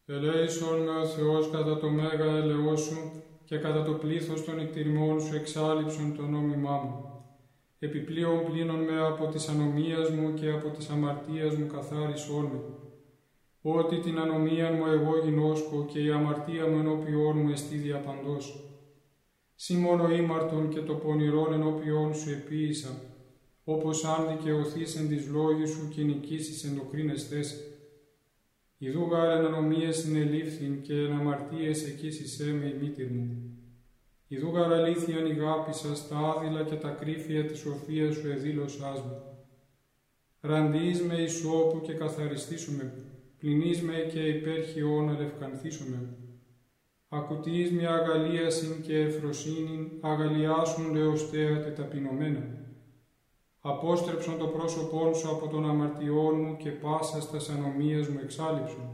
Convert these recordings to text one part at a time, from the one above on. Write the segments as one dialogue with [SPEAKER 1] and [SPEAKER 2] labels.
[SPEAKER 1] Ελέησον με ο Θεός κατά το μέγα έλεος σου και κατά το πλήθος των εκτιμών σου εξάλειψον το νόμιμά μου. Επιπλέον πλύνον με από της ανομίας μου και από της αμαρτίας μου καθάρισόν με. Ότι την ανομία μου εγώ γινώσκω και η αμαρτία μου ενώπιόν μου εστί διαπαντός. Σύ μόνο ήμαρτον και το πονηρόν ενώπιόν σου επίησα, όπως αν δικαιωθείς εν της λόγης σου και νικήσεις εν το κρίνεστές. Ιδού γάρ εν ανομίες συνελήφθην και εν αμαρτίες εκείσισέ με η μήτηρ μου. Ιδού γάρ αλήθειαν ηγάπησας τα άδειλα και τα κρύφια της σοφίας σου εδήλωσάς μου. Ραντείς με ισόπου και καθαριστήσομαι, πλυνείς με και υπέρχιον αλευκανθήσομαι. Ακουτείς με αγαλίασιν και ευφροσύνην, αγαλιάσουν λεωστέα τεταπεινωμένα. Απόστρεψον το πρόσωπόν σου από των αμαρτιών μου και πάσας τας ανομίας μου εξάλειψον.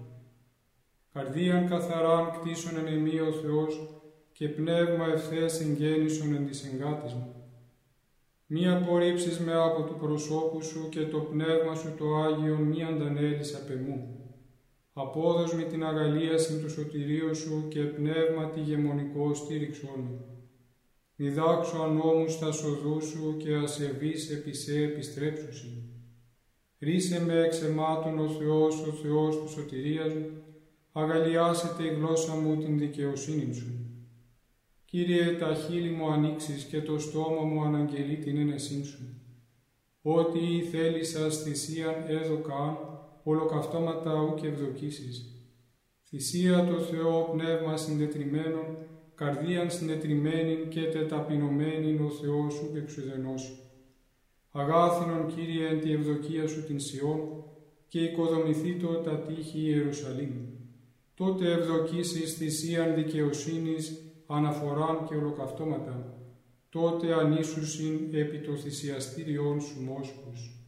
[SPEAKER 1] Καρδίαν καθαράν κτίσον εν εμεί ο Θεός και πνεύμα ευθέας εγγέννησον εν της εγκάτης μου. Μη απορρίψεις με από του προσώπου σου και το πνεύμα σου το Άγιον μη αντανέλεις απ' εμού. Απόδος με την αγαλίαση του σωτηρίου σου και πνεύμα τη γεμονικό στήριξόν μου. Διδάξω ανώμους τα σοδού σου και ασεβείς επί σε επιστρέψουσι. Ρίσε με εξ αιμάτων ο Θεός του σωτηρίας μου, αγαλιάσετε η γλώσσα μου την δικαιοσύνη σου. Κύριε, τα χείλη μου ανοίξεις και το στόμα μου αναγγελεί την ένεσήν σου. Ό,τι η θέλησας θυσίαν έδωκαν, ολοκαυτώματα ου και ευδοκίσεις. Θυσία το Θεό πνεύμα συντετριμένον, καρδίαν συνετριμένην και τεταπεινωμένην ο Θεός σου εξουδενώσει. Αγάθινον, Κύριε, εν τη ευδοκία σου την Σιών και οικοδομηθήτω τα τείχη Ιερουσαλήμ. Τότε ευδοκίσεις θυσίαν δικαιοσύνης, αναφοράν και ολοκαυτώματα. Τότε ανήσουσιν επί το θυσιαστήριόν σου μόσχους.